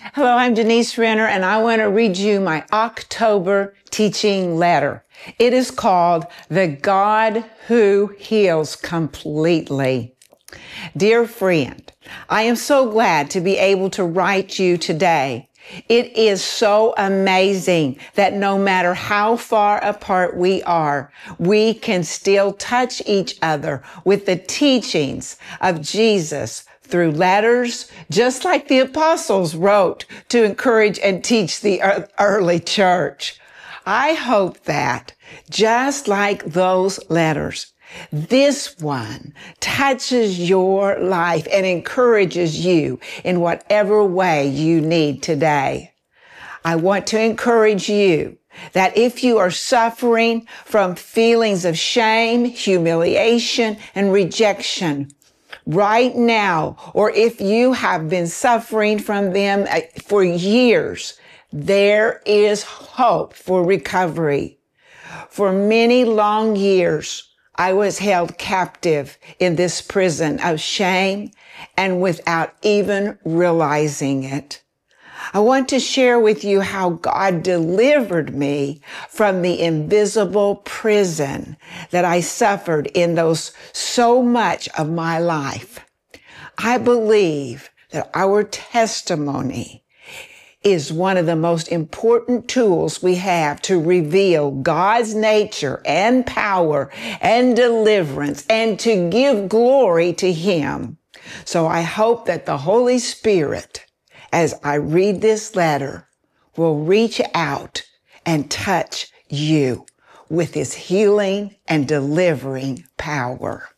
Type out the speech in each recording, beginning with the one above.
Hello, I'm Denise Renner, and I want to read you my October teaching letter. It is called The God Who Heals Completely. Dear friend, I am so glad to be able to write you today. It is so amazing that no matter how far apart we are, we can still touch each other with the teachings of Jesus through letters, just like the apostles wrote to encourage and teach the early church. I hope that, just like those letters, this one touches your life and encourages you in whatever way you need today. I want to encourage you that if you are suffering from feelings of shame, humiliation, and rejection right now, or if you have been suffering from them for years, there is hope for recovery. For many long years, I was held captive in this prison of shame and without even realizing it. I want to share with you how God delivered me from the invisible prison that I suffered in those so much of my life. I believe that our testimony is one of the most important tools we have to reveal God's nature and power and deliverance and to give glory to Him. So I hope that the Holy Spirit, as I read this letter, will reach out and touch you with His healing and delivering power.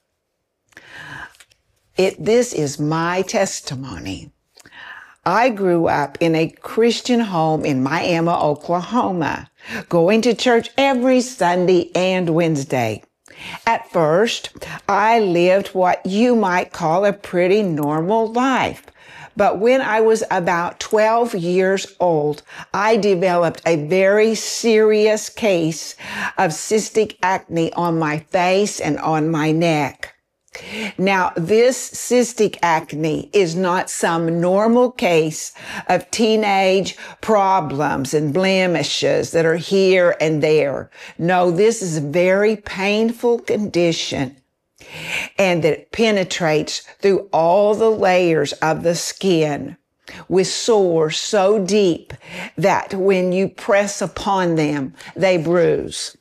This is my testimony. I grew up in a Christian home in Miami, Oklahoma, going to church every Sunday and Wednesday. At first, I lived what you might call a pretty normal life. But when I was about 12 years old, I developed a very serious case of cystic acne on my face and on my neck. Now, this cystic acne is not some normal case of teenage problems and blemishes that are here and there. No, this is a very painful condition, and that penetrates through all the layers of the skin with sores so deep that when you press upon them, they bruise.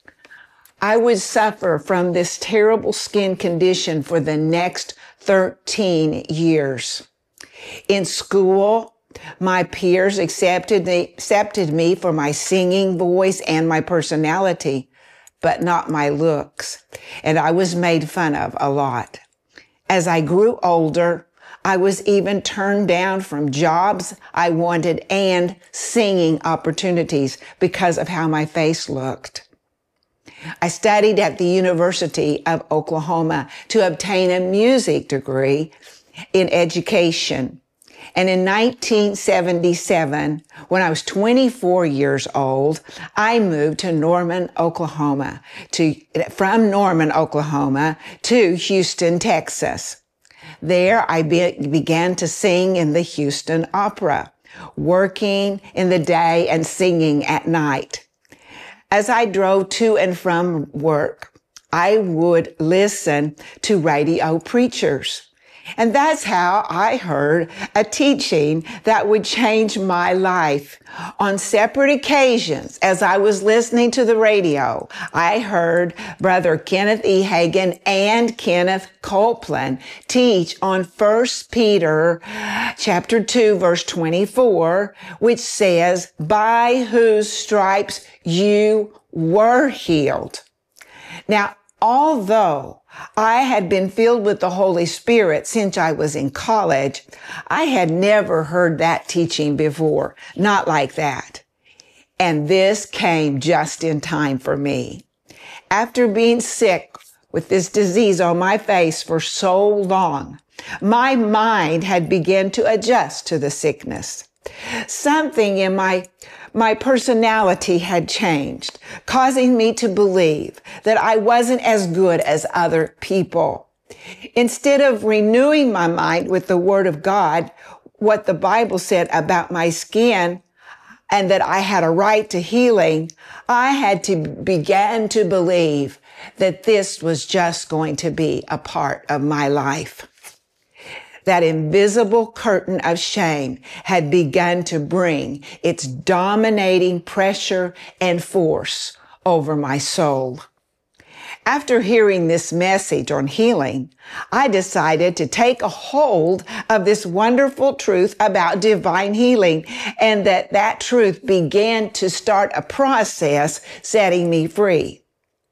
I would suffer from this terrible skin condition for the next 13 years. In school, my peers accepted me for my singing voice and my personality, but not my looks, and I was made fun of a lot. As I grew older, I was even turned down from jobs I wanted and singing opportunities because of how my face looked. I studied at the University of Oklahoma to obtain a music degree in education. And in 1977, when I was 24 years old, I moved to Norman, Oklahoma, from Norman, Oklahoma to Houston, Texas. There, I began to sing in the Houston Opera, working in the day and singing at night. As I drove to and from work, I would listen to radio preachers. And that's how I heard a teaching that would change my life. On separate occasions, as I was listening to the radio, I heard Brother Kenneth E. Hagin and Kenneth Copeland teach on 1 Peter chapter 2, verse 24, which says, "By whose stripes you were healed." Now, although I had been filled with the Holy Spirit since I was in college, I had never heard that teaching before, not like that. And this came just in time for me. After being sick with this disease on my face for so long, my mind had begun to adjust to the sickness. Something in my personality had changed, causing me to believe that I wasn't as good as other people. Instead of renewing my mind with the Word of God, what the Bible said about my skin and that I had a right to healing, I had to begin to believe that this was just going to be a part of my life. That invisible curtain of shame had begun to bring its dominating pressure and force over my soul. After hearing this message on healing, I decided to take a hold of this wonderful truth about divine healing, and that truth began to start a process setting me free.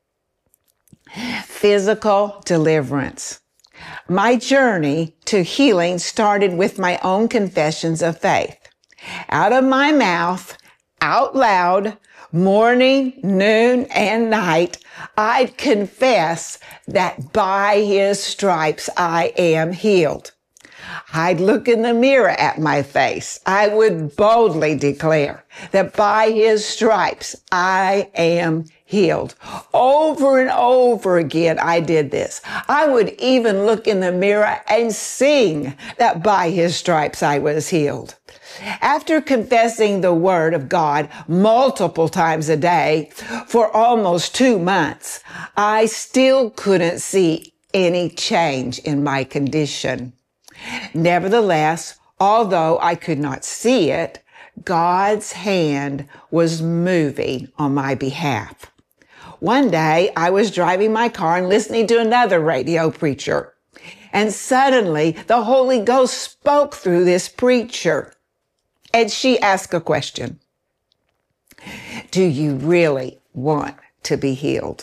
Physical deliverance. My journey to healing started with my own confessions of faith. Out of my mouth, out loud, morning, noon, and night, I'd confess that by his stripes I am healed. I'd look in the mirror at my face. I would boldly declare that by his stripes I am healed. Over and over again, I did this. I would even look in the mirror and sing that by his stripes I was healed. After confessing the word of God multiple times a day for almost 2 months, I still couldn't see any change in my condition. Nevertheless, although I could not see it, God's hand was moving on my behalf. One day, I was driving my car and listening to another radio preacher, and suddenly the Holy Ghost spoke through this preacher. And she asked a question. Do you really want to be healed?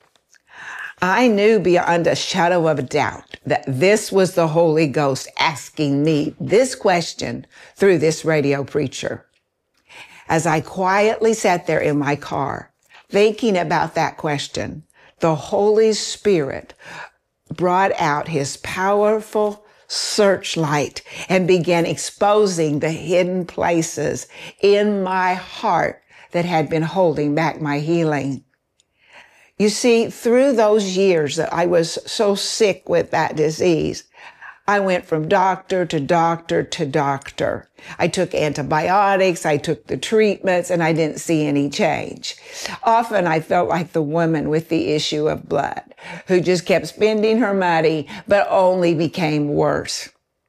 I knew beyond a shadow of a doubt that this was the Holy Ghost asking me this question through this radio preacher. As I quietly sat there in my car, thinking about that question, the Holy Spirit brought out his powerful searchlight and began exposing the hidden places in my heart that had been holding back my healing. You see, through those years that I was so sick with that disease, I went from doctor to doctor to doctor. I took antibiotics, I took the treatments, and I didn't see any change. Often I felt like the woman with the issue of blood who just kept spending her money, but only became worse.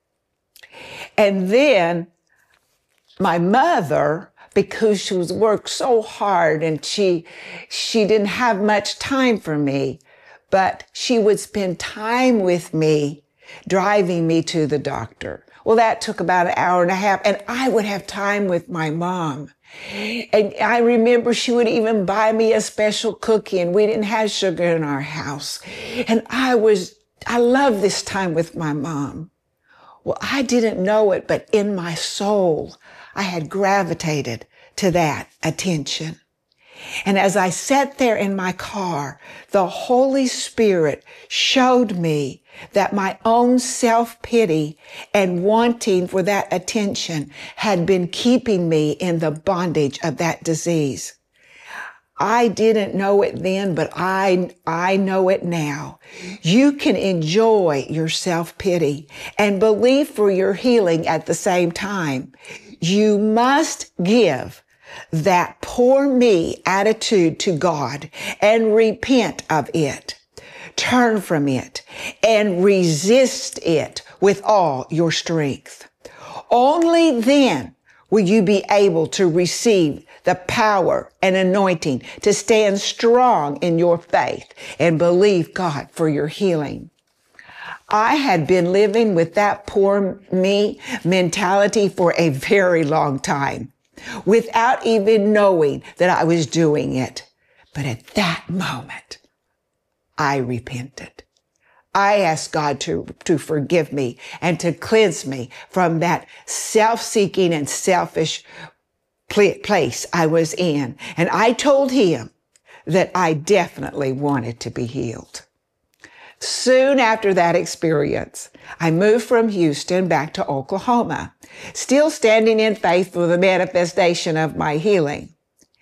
And then my mother, because she was worked so hard and she didn't have much time for me, but she would spend time with me, driving me to the doctor. Well, that took about an hour and a half, and I would have time with my mom. And I remember she would even buy me a special cookie, and we didn't have sugar in our house. And I loved this time with my mom. Well, I didn't know it, but in my soul, I had gravitated to that attention. And as I sat there in my car, the Holy Spirit showed me that my own self-pity and wanting for that attention had been keeping me in the bondage of that disease. I didn't know it then, but I know it now. You can enjoy your self-pity and believe for your healing at the same time. You must give that poor me attitude to God and repent of it. Turn from it and resist it with all your strength. Only then will you be able to receive the power and anointing to stand strong in your faith and believe God for your healing. I had been living with that poor me mentality for a very long time, without even knowing that I was doing it. But at that moment, I repented. I asked God to forgive me and to cleanse me from that self-seeking and selfish place I was in. And I told him that I definitely wanted to be healed. Soon after that experience, I moved from Houston back to Oklahoma, still standing in faith for the manifestation of my healing.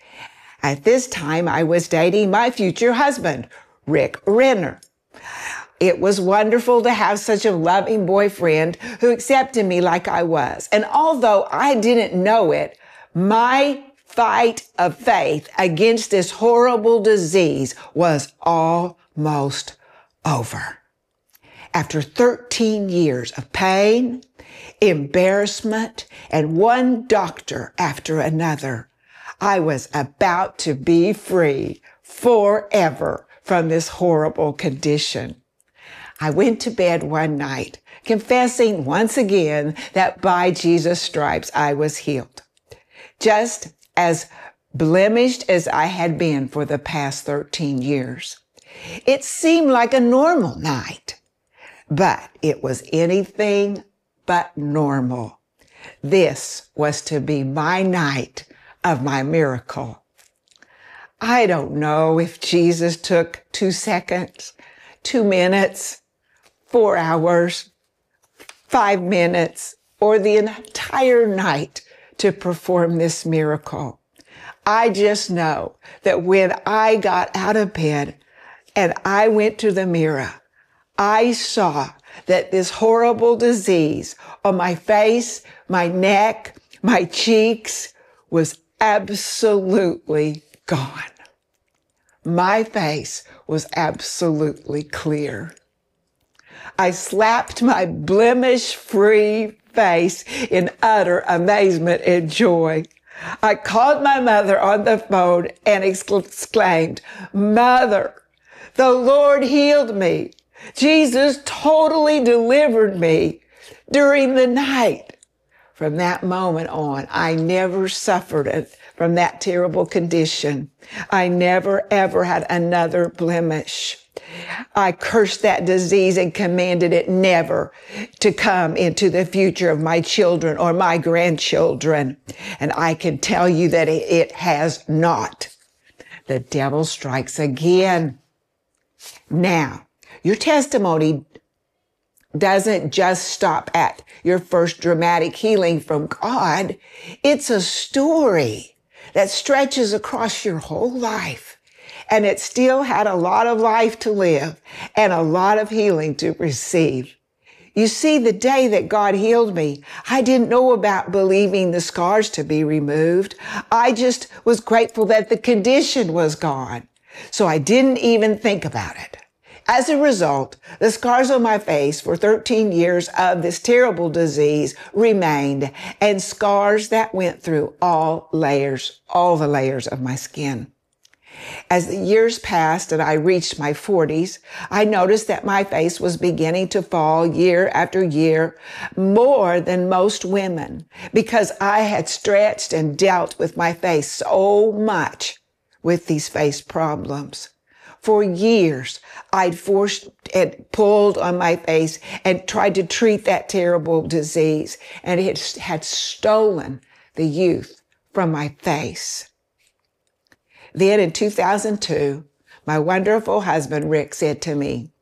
At this time, I was dating my future husband, Rick Renner. It was wonderful to have such a loving boyfriend who accepted me like I was. And although I didn't know it, my fight of faith against this horrible disease was almost over. After 13 years of pain, embarrassment, and one doctor after another, I was about to be free forever from this horrible condition. I went to bed one night, confessing once again that by Jesus' stripes I was healed. Just as blemished as I had been for the past 13 years. It seemed like a normal night, but it was anything but normal. This was to be my night of my miracle. I don't know if Jesus took 2 seconds, 2 minutes, 4 hours, 5 minutes, or the entire night to perform this miracle. I just know that when I got out of bed and I went to the mirror, I saw that this horrible disease on my face, my neck, my cheeks was absolutely gone. My face was absolutely clear. I slapped my blemish-free face in utter amazement and joy. I called my mother on the phone and exclaimed, "Mother, the Lord healed me. Jesus totally delivered me during the night." From that moment on, I never suffered from that terrible condition. I never, ever had another blemish. I cursed that disease and commanded it never to come into the future of my children or my grandchildren. And I can tell you that it has not. The devil strikes again. Now, your testimony doesn't just stop at your first dramatic healing from God. It's a story that stretches across your whole life. And it still had a lot of life to live and a lot of healing to receive. You see, the day that God healed me, I didn't know about believing the scars to be removed. I just was grateful that the condition was gone. So I didn't even think about it. As a result, the scars on my face for 13 years of this terrible disease remained, and scars that went through all the layers of my skin. As the years passed and I reached my 40s, I noticed that my face was beginning to fall year after year more than most women because I had stretched and dealt with my face so much with these face problems. For years, I'd forced and pulled on my face and tried to treat that terrible disease, and it had stolen the youth from my face. Then in 2002, my wonderful husband, Rick, said to me,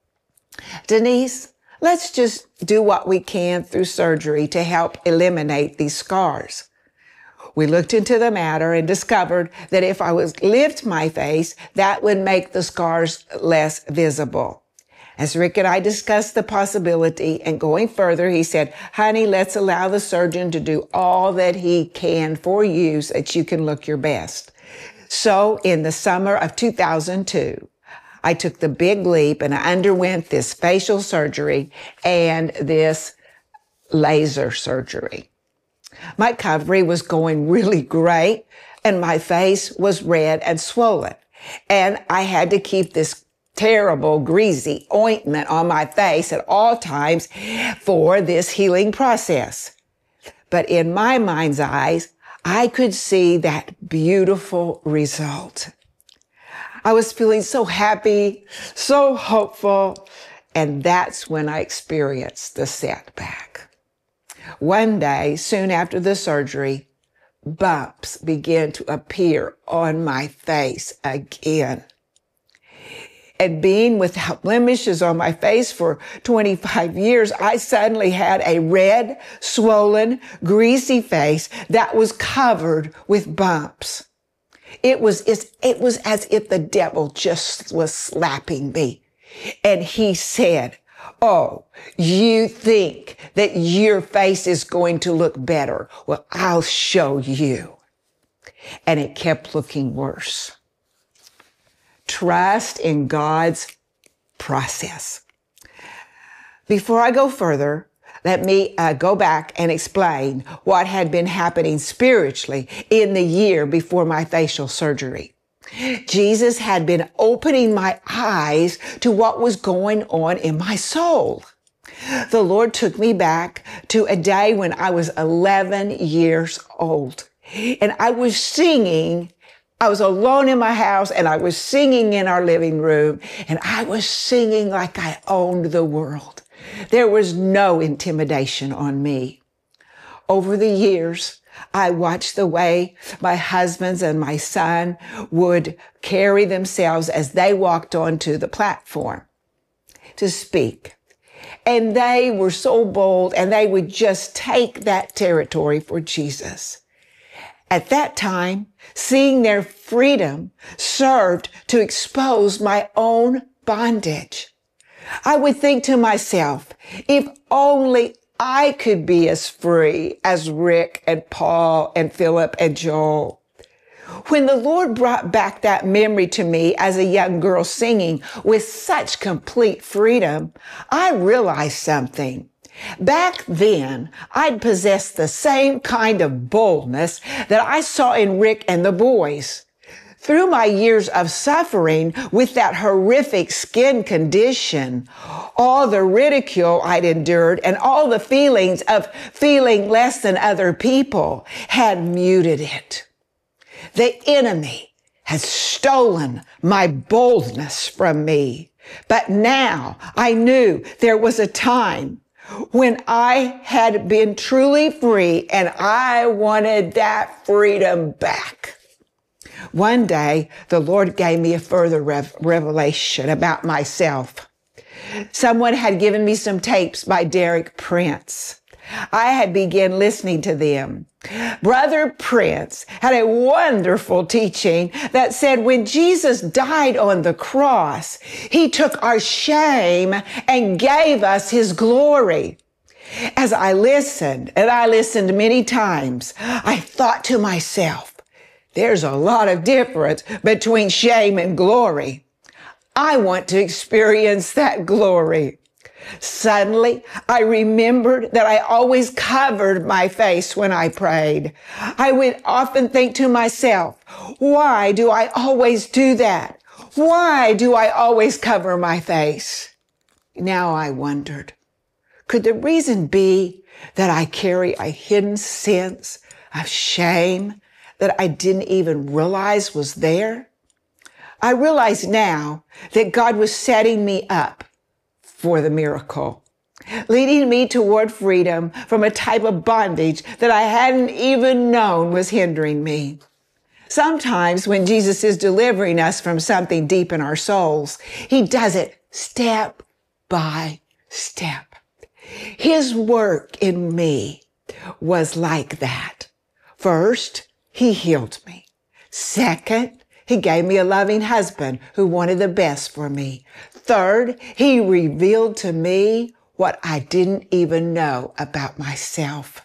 "Denise, let's just do what we can through surgery to help eliminate these scars." We looked into the matter and discovered that if I would lift my face, that would make the scars less visible. As Rick and I discussed the possibility and going further, he said, "Honey, let's allow the surgeon to do all that he can for you so that you can look your best." So in the summer of 2002, I took the big leap and I underwent this facial surgery and this laser surgery. My recovery was going really great and my face was red and swollen. And I had to keep this terrible greasy ointment on my face at all times for this healing process. But in my mind's eyes, I could see that beautiful result. I was feeling so happy, so hopeful, and that's when I experienced the setback. One day, soon after the surgery, bumps began to appear on my face again. And being without blemishes on my face for 25 years, I suddenly had a red, swollen, greasy face that was covered with bumps. It was as if the devil just was slapping me. And he said, "Oh, you think that your face is going to look better? Well, I'll show you." And it kept looking worse. Trust in God's process. Before I go further, let me go back and explain what had been happening spiritually in the year before my facial surgery. Jesus had been opening my eyes to what was going on in my soul. The Lord took me back to a day when I was 11 years old, and I was singing. I was alone in my house, and I was singing in our living room, and I was singing like I owned the world. There was no intimidation on me. Over the years, I watched the way my husbands and my son would carry themselves as they walked onto the platform to speak. And they were so bold, and they would just take that territory for Jesus. At that time, seeing their freedom served to expose my own bondage. I would think to myself, if only I could be as free as Rick and Paul and Philip and Joel. When the Lord brought back that memory to me as a young girl singing with such complete freedom, I realized something. Back then, I'd possessed the same kind of boldness that I saw in Rick and the boys. Through my years of suffering with that horrific skin condition, all the ridicule I'd endured and all the feelings of feeling less than other people had muted it. The enemy had stolen my boldness from me. But now I knew there was a time when I had been truly free, and I wanted that freedom back. One day, the Lord gave me a further revelation about myself. Someone had given me some tapes by Derek Prince. I had begun listening to them. Brother Prince had a wonderful teaching that said when Jesus died on the cross, he took our shame and gave us his glory. As I listened, and I listened many times, I thought to myself, there's a lot of difference between shame and glory. I want to experience that glory. Suddenly, I remembered that I always covered my face when I prayed. I would often think to myself, why do I always do that? Why do I always cover my face? Now I wondered, could the reason be that I carry a hidden sense of shame that I didn't even realize was there? I realize now that God was setting me up for the miracle, leading me toward freedom from a type of bondage that I hadn't even known was hindering me. Sometimes when Jesus is delivering us from something deep in our souls, he does it step by step. His work in me was like that. First, he healed me. Second, he gave me a loving husband who wanted the best for me. Third, he revealed to me what I didn't even know about myself.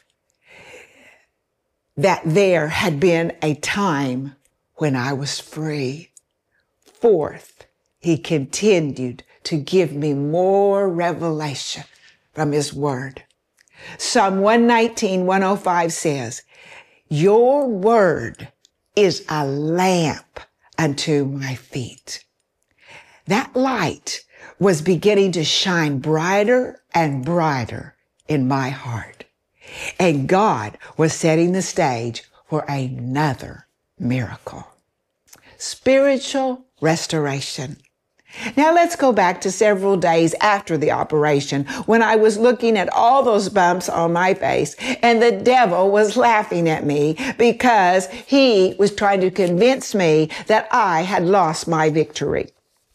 That there had been a time when I was free. Fourth, he continued to give me more revelation from his word. Psalm 119:105 says, your word is a lamp unto my feet. That light was beginning to shine brighter and brighter in my heart. And God was setting the stage for another miracle. Spiritual restoration. Now let's go back to several days after the operation when I was looking at all those bumps on my face and the devil was laughing at me because he was trying to convince me that I had lost my victory.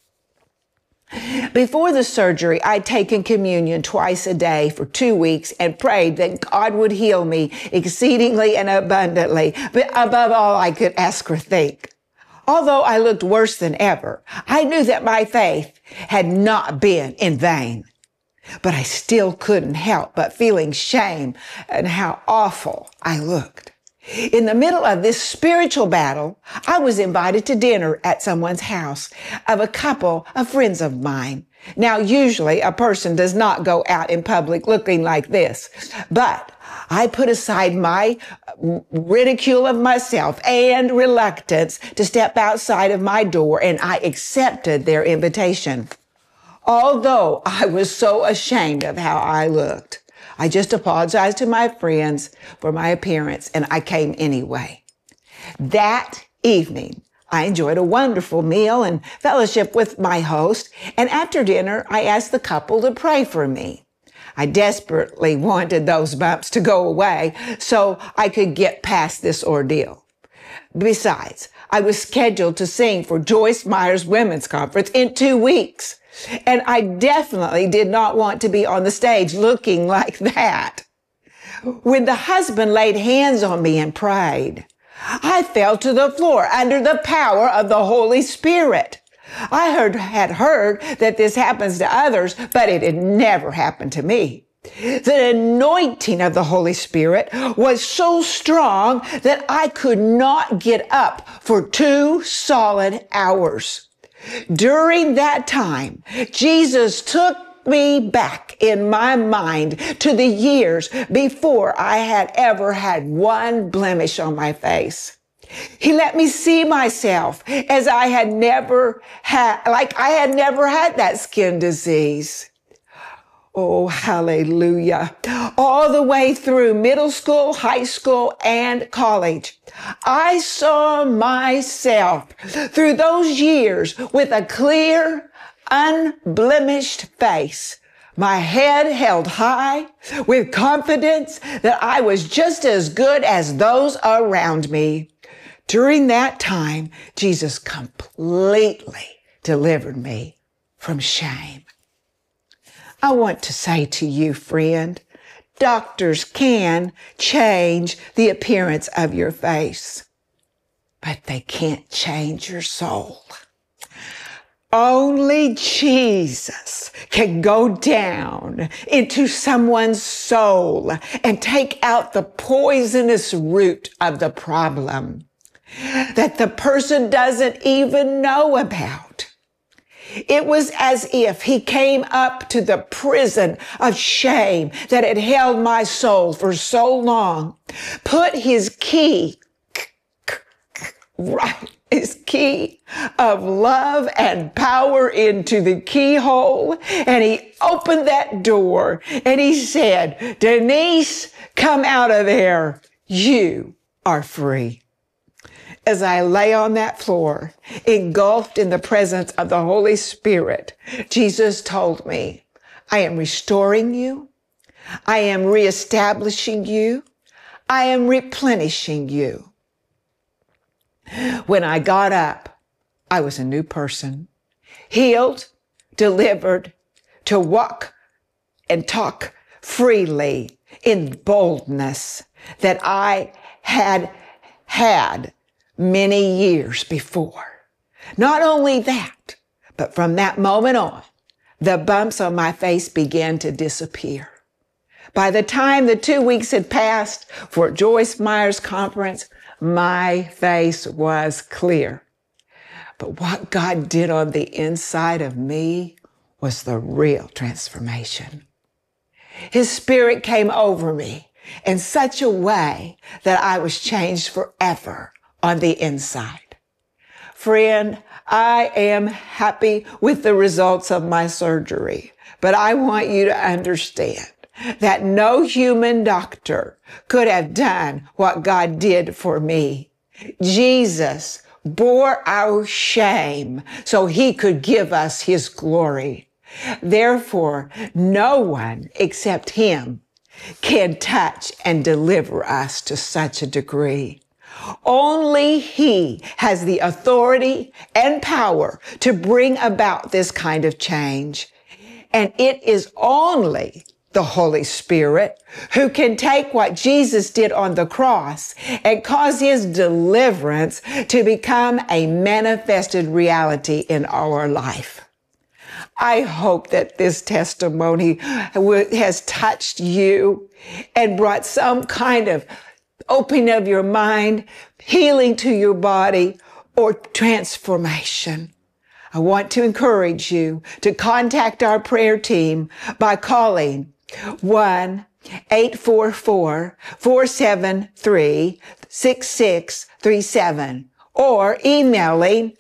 Before the surgery, I'd taken communion twice a day for 2 weeks and prayed that God would heal me exceedingly and abundantly, but above all I could ask or think. Although I looked worse than ever, I knew that my faith had not been in vain. But I still couldn't help but feeling shame and how awful I looked. In the middle of this spiritual battle, I was invited to dinner at someone's house of a couple of friends of mine. Now, usually a person does not go out in public looking like this, but I put aside my ridicule of myself and reluctance to step outside of my door, and I accepted their invitation. Although I was so ashamed of how I looked, I just apologized to my friends for my appearance, and I came anyway. That evening, I enjoyed a wonderful meal and fellowship with my host, and after dinner, I asked the couple to pray for me. I desperately wanted those bumps to go away so I could get past this ordeal. Besides, I was scheduled to sing for Joyce Meyer's Women's Conference in 2 weeks. And I definitely did not want to be on the stage looking like that. When the husband laid hands on me and prayed, I fell to the floor under the power of the Holy Spirit. I had heard that this happens to others, but it had never happened to me. The anointing of the Holy Spirit was so strong that I could not get up for 2 solid hours. During that time, Jesus took me back in my mind to the years before I had ever had one blemish on my face. He let me see myself as I had never had that skin disease. Oh, hallelujah. All the way through middle school, high school, and college, I saw myself through those years with a clear, unblemished face, my head held high with confidence that I was just as good as those around me. During that time, Jesus completely delivered me from shame. I want to say to you, friend, doctors can change the appearance of your face, but they can't change your soul. Only Jesus can go down into someone's soul and take out the poisonous root of the problem that the person doesn't even know about. It was as if he came up to the prison of shame that had held my soul for so long, put his key of love and power into the keyhole, and he opened that door and he said, "Denise, come out of there. You are free." As I lay on that floor, engulfed in the presence of the Holy Spirit, Jesus told me, "I am restoring you. I am reestablishing you. I am replenishing you." When I got up, I was a new person, healed, delivered, to walk and talk freely in boldness that I had many years before. Not only that, but from that moment on, the bumps on my face began to disappear. By the time the 2 weeks had passed for Joyce Meyer's conference, my face was clear. But what God did on the inside of me was the real transformation. His Spirit came over me in such a way that I was changed forever on the inside. Friend, I am happy with the results of my surgery, but I want you to understand that no human doctor could have done what God did for me. Jesus bore our shame so he could give us his glory. Therefore, no one except him can touch and deliver us to such a degree. Only he has the authority and power to bring about this kind of change. And it is only the Holy Spirit, who can take what Jesus did on the cross and cause his deliverance to become a manifested reality in our life. I hope that this testimony has touched you and brought some kind of opening of your mind, healing to your body, or transformation. I want to encourage you to contact our prayer team by calling 1-844-473-6637 or emailing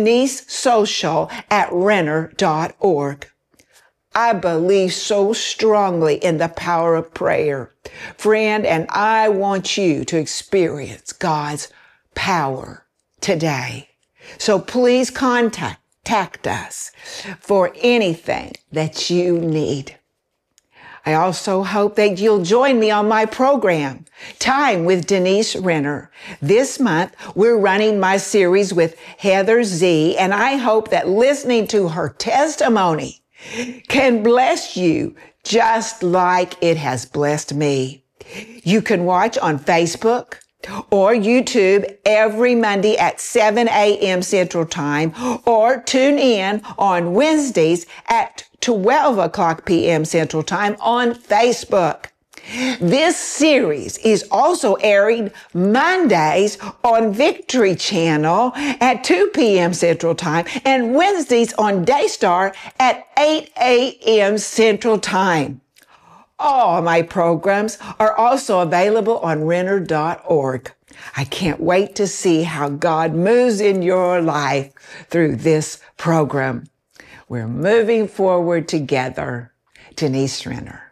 denisesocial@renner.org. I believe so strongly in the power of prayer, friend, and I want you to experience God's power today. So please contact us for anything that you need. I also hope that you'll join me on my program, Time with Denise Renner. This month, we're running my series with Heather Z, and I hope that listening to her testimony can bless you just like it has blessed me. You can watch on Facebook or YouTube every Monday at 7 a.m. Central Time, or tune in on Wednesdays at 12 o'clock p.m. Central Time on Facebook. This series is also airing Mondays on Victory Channel at 2 p.m. Central Time and Wednesdays on Daystar at 8 a.m. Central Time. All my programs are also available on Renner.org. I can't wait to see how God moves in your life through this program. We're moving forward together. Denise Renner.